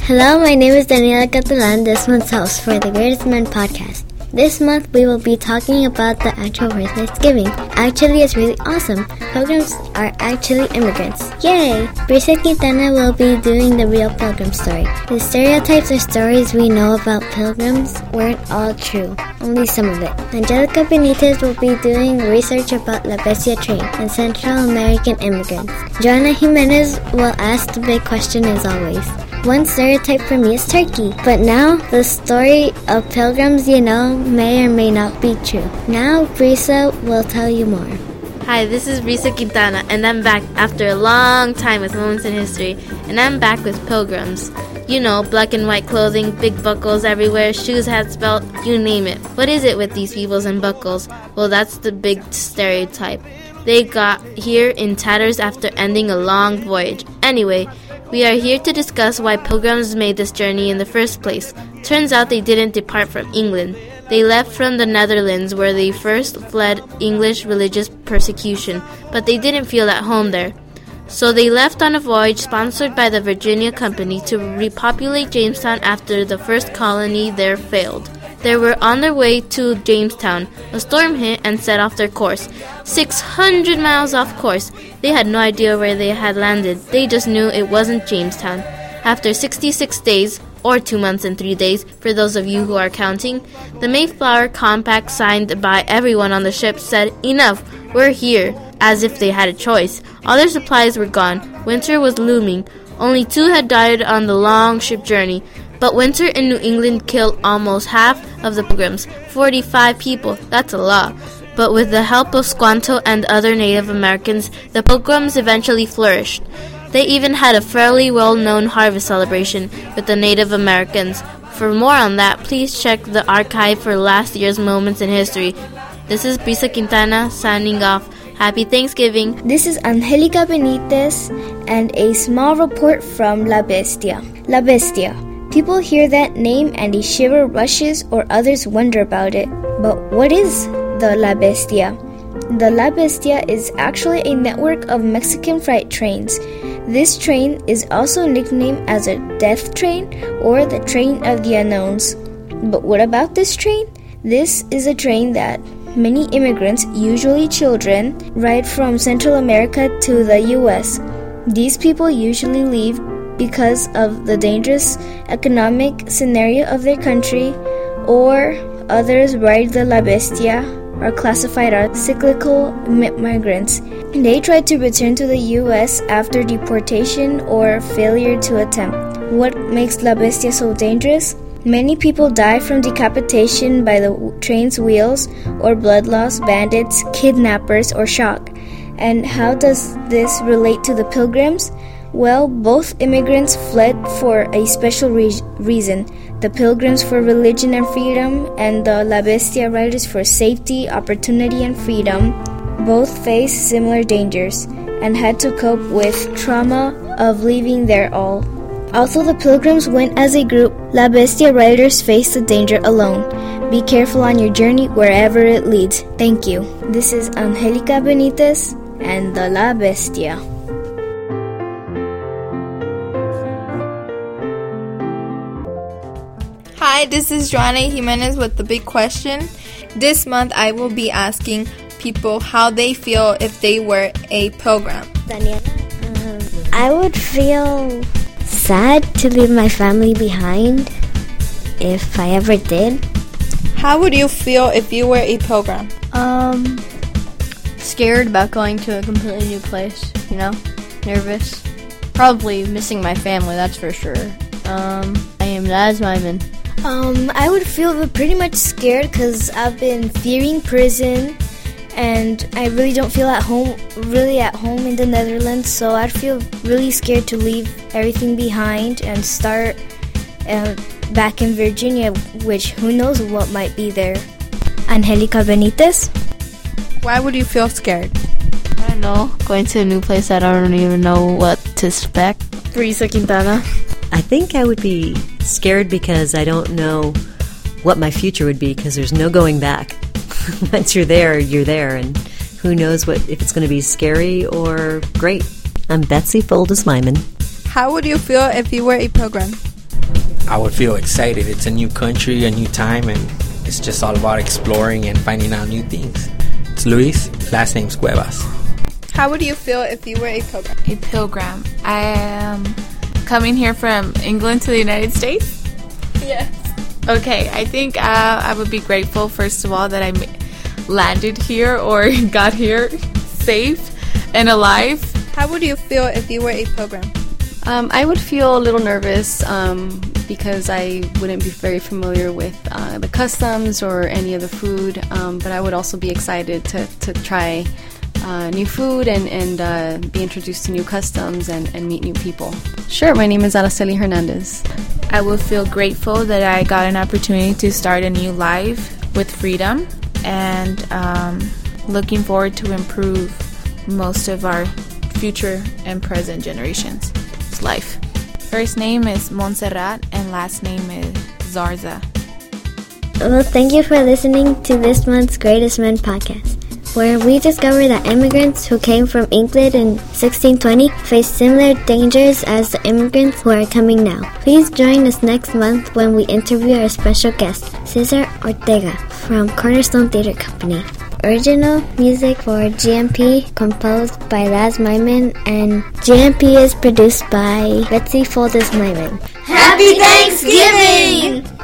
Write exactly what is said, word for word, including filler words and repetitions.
Hello, my name is Daniela Catalan, this month's host for the Greatest Men podcast. This month we will be talking about the actual word Thanksgiving. Actually, it's really awesome. Pilgrims are actually immigrants. Yay! Brisa Quintana will be doing the real pilgrim story. The stereotypes or stories we know about pilgrims weren't all true, only some of it. Angelica Benitez will be doing research about La Bestia train and Central American immigrants. Joanna Jimenez will ask the big question as always. One stereotype for me is turkey, but now the story of pilgrims you know may or may not be true. Now Brisa will tell you more. Hi, this is Brisa Quintana, and I'm back after a long time with Moments in History, and I'm back with pilgrims. You know, black and white clothing, big buckles everywhere, shoes, hats, belt, you name it. What is it with these peoples and buckles? Well, that's the big stereotype. They got here in tatters after ending a long voyage. Anyway, we are here to discuss why pilgrims made this journey in the first place. Turns out they didn't depart from England. They left from the Netherlands where they first fled English religious persecution, but they didn't feel at home there. So they left on a voyage sponsored by the Virginia Company to repopulate Jamestown after the first colony there failed. They were on their way to Jamestown. A storm hit and set off their course. six hundred miles off course. They had no idea where they had landed. They just knew it wasn't Jamestown. After sixty-six days, or two months and three days, for those of you who are counting, the Mayflower Compact signed by everyone on the ship said, "Enough, we're here," as if they had a choice. All their supplies were gone. Winter was looming. Only two had died on the long ship journey. But winter in New England killed almost half of the pilgrims, forty-five people. That's a lot. But with the help of Squanto and other Native Americans, the pilgrims eventually flourished. They even had a fairly well-known harvest celebration with the Native Americans. For more on that, please check the archive for last year's Moments in History. This is Brisa Quintana signing off. Happy Thanksgiving. This is Angelica Benitez and a small report from La Bestia. La Bestia. People hear that name and a shiver rushes or others wonder about it. But what is the La Bestia? The La Bestia is actually a network of Mexican freight trains. This train is also nicknamed as a death train or the train of the unknowns. But what about this train? This is a train that many immigrants, usually children, ride from Central America to the U S. These people usually leave because of the dangerous economic scenario of their country, or others ride the La Bestia, are classified as cyclical migrants. They try to return to the U S after deportation or failure to attempt. What makes La Bestia so dangerous? Many people die from decapitation by the train's wheels, or blood loss, bandits, kidnappers, or shock. And how does this relate to the pilgrims? Well, both immigrants fled for a special re- reason. The pilgrims for religion and freedom, and the La Bestia riders for safety, opportunity, and freedom. Both faced similar dangers and had to cope with trauma of leaving their all. Although the pilgrims went as a group, La Bestia riders faced the danger alone. Be careful on your journey wherever it leads. Thank you. This is Angelica Benitez and the La Bestia. Hi, this is Joanna Jimenez with The Big Question. This month I will be asking people how they feel if they were a pilgrim. Daniela, um, I would feel sad to leave my family behind if I ever did. How would you feel if you were a pilgrim? Um, scared about going to a completely new place, you know, nervous. Probably missing my family, that's for sure. Um, I am Naz Myman. Um, I would feel pretty much scared because I've been fearing prison, and I really don't feel at home, really at home in the Netherlands. So I'd feel really scared to leave everything behind and start uh, back in Virginia, which who knows what might be there. Angelica Benitez. Why would you feel scared? I don't know. Going to a new place, I don't even know what to expect. Brisa Quintana. I think I would be scared because I don't know what my future would be, because there's no going back. Once you're there, you're there, and who knows what if it's going to be scary or great. I'm Betsy Foldis Myman. How would you feel if you were a pilgrim? I would feel excited. It's a new country, a new time, and it's just all about exploring and finding out new things. It's Luis, last name's Cuevas. How would you feel if you were a pilgrim? A pilgrim. I am coming here from England to the United States? Yes. Okay, I think uh, I would be grateful, first of all, that I landed here or got here safe and alive. How would you feel if you were a pilgrim? Um, I would feel a little nervous um, because I wouldn't be very familiar with uh, the customs or any of the food, um, but I would also be excited to, to try uh, new food and, and uh, be introduced to new customs and, and meet new people. Sure, my name is Araceli Hernandez. I would feel grateful that I got an opportunity to start a new life with freedom and um, looking forward to improve most of our future and present generations. Life. First name is Montserrat and last name is Zarza. Well, thank you for listening to this month's Greatest Men podcast, where we discover that immigrants who came from England in sixteen twenty faced similar dangers as the immigrants who are coming now. Please join us next month when we interview our special guest, Cesar Ortega from Cornerstone Theater Company. Original music for G M P composed by Laz Myman, and G M P is produced by Betsy Folders Myman. Happy Thanksgiving!